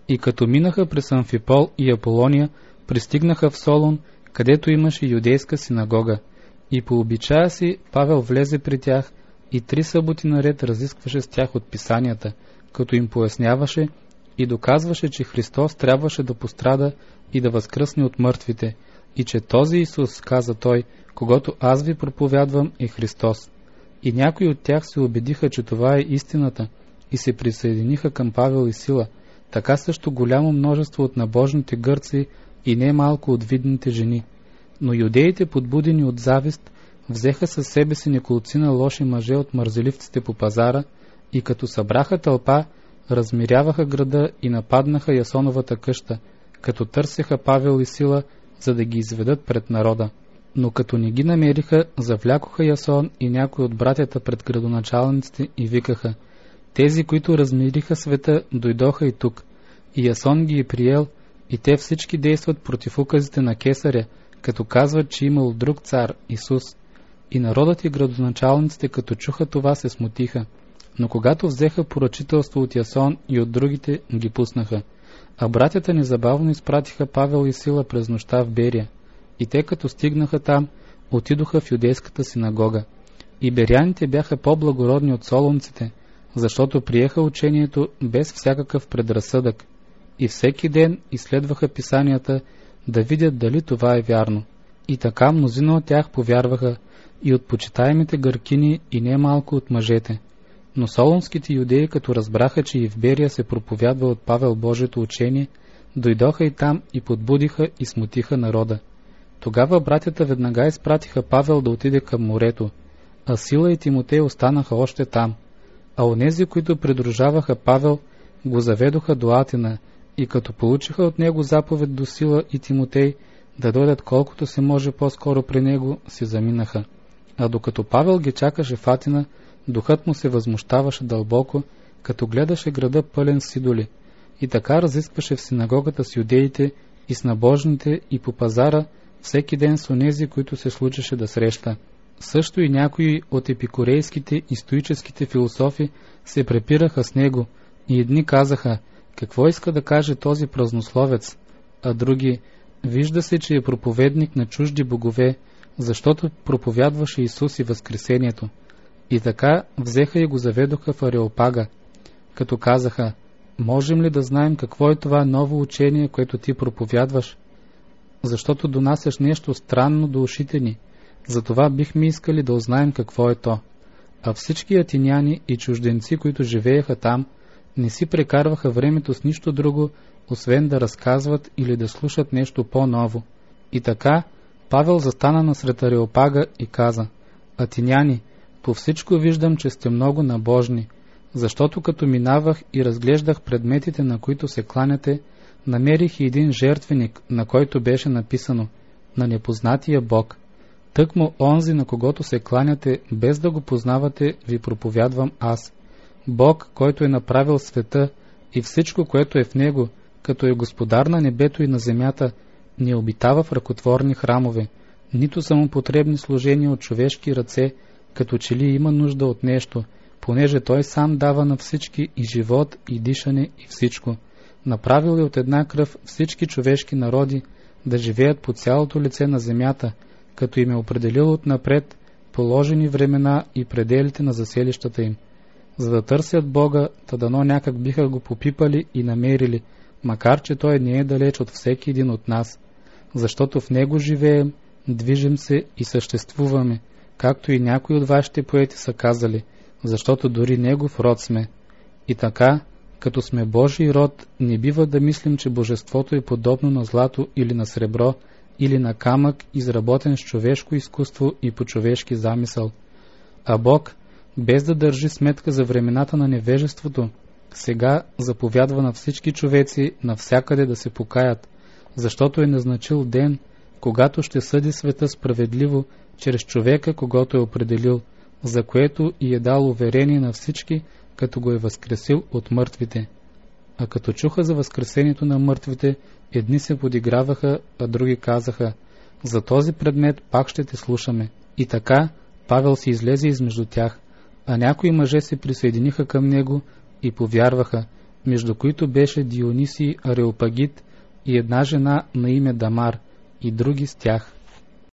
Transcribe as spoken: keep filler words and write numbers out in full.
И като минаха през Амфипол и Аполония, пристигнаха в Солун, където имаше юдейска синагога. И по обичая си Павел влезе при тях и три съботи наред разискваше с тях от писанията, като им поясняваше и доказваше, че Христос трябваше да пострада и да възкръсне от мъртвите, и че този Исус, каза той, когото аз ви проповядвам, е Христос. И някои от тях се убедиха, че това е истината, и се присъединиха към Павел и Сила, така също голямо множество от набожните гърци и не малко от видните жени. Но юдеите, подбудени от завист, взеха със себе си неколцина лоши мъже от мързеливците по пазара и като събраха тълпа, размиряваха града и нападнаха Ясоновата къща, като търсеха Павел и Сила, за да ги изведат пред народа. Но като не ги намериха, завлякоха Ясон и някои от братята пред градоначалниците и викаха: тези, които размириха света, дойдоха и тук. И Ясон ги е приел, и те всички действат против указите на Кесаря, като казват, че имал друг цар, Исус. И народът и градоначалниците, като чуха това, се смутиха. Но когато взеха поръчителство от Ясон и от другите, ги пуснаха. А братята незабавно изпратиха Павел и Сила през нощта в Берия. И те, като стигнаха там, отидоха в юдейската синагога. И беряните бяха по-благородни от солунците, защото приеха учението без всякакъв предразсъдък. И всеки ден изследваха писанията, да видят дали това е вярно. И така мнозина от тях повярваха, и от почитаемите гъркини, и не малко от мъжете. Но солунските юдеи, като разбраха, че и в Берия се проповядва от Павел Божието учение, дойдоха и там и подбудиха и смутиха народа. Тогава братята веднага изпратиха Павел да отиде към морето, а Сила и Тимотей останаха още там. А онези, които придружаваха Павел, го заведоха до Атина, и като получиха от него заповед до Сила и Тимотей да дойдат колкото се може по-скоро при него, си заминаха. А докато Павел ги чакаше в Атина, духът му се възмущаваше дълбоко, като гледаше града пълен с идоли, и така разискваше в синагогата с юдеите и с набожните и по пазара всеки ден с онези, които се случеше да среща. Също и някои от епикурейските и стоическите философи се препираха с него, и едни казаха: какво иска да каже този празнословец, а други: вижда се, че е проповедник на чужди богове, защото проповядваше Исус и възкресението. И така взеха и го заведоха в Ареопага, като казаха: можем ли да знаем какво е това ново учение, което ти проповядваш? Защото донасяш нещо странно до ушите ни, затова бихме искали да узнаем какво е то. А всички атиняни и чужденци, които живееха там, не си прекарваха времето с нищо друго, освен да разказват или да слушат нещо по-ново. И така Павел застана насред Ареопага и каза: атиняни, по всичко виждам, че сте много набожни, защото като минавах и разглеждах предметите, на които се кланяте, намерих и един жертвеник, на който беше написано: на непознатия Бог. Тъкмо онзи, на когото се кланяте, без да го познавате, ви проповядвам аз. Бог, който е направил света и всичко, което е в него, като е господар на небето и на земята, не обитава в ръкотворни храмове, нито са му потребни служения от човешки ръце, като че ли има нужда от нещо, понеже той сам дава на всички и живот, и дишане, и всичко. Направил е от една кръв всички човешки народи да живеят по цялото лице на земята, като им е определил отнапред положени времена и пределите на заселищата им. За да търсят Бога, та дано някак биха го попипали и намерили, макар че той не е далеч от всеки един от нас, защото в него живеем, движим се и съществуваме, както и някои от вашите поети са казали, защото дори негов род сме. И така, като сме Божий род, не бива да мислим, че божеството е подобно на злато или на сребро, или на камък, изработен с човешко изкуство и по човешки замисъл. А Бог, без да държи сметка за времената на невежеството, сега заповядва на всички човеци навсякъде да се покаят, защото е назначил ден, когато ще съди света справедливо чрез човека, когото е определил, за което и е дал уверение на всички, като го е възкресил от мъртвите. А като чуха за възкресението на мъртвите, едни се подиграваха, а други казаха: за този предмет пак ще те слушаме. И така Павел си излезе измежду тях, а някои мъже се присъединиха към него и повярваха, между които беше Дионисий Ареопагит и една жена на име Дамар, и други с тях.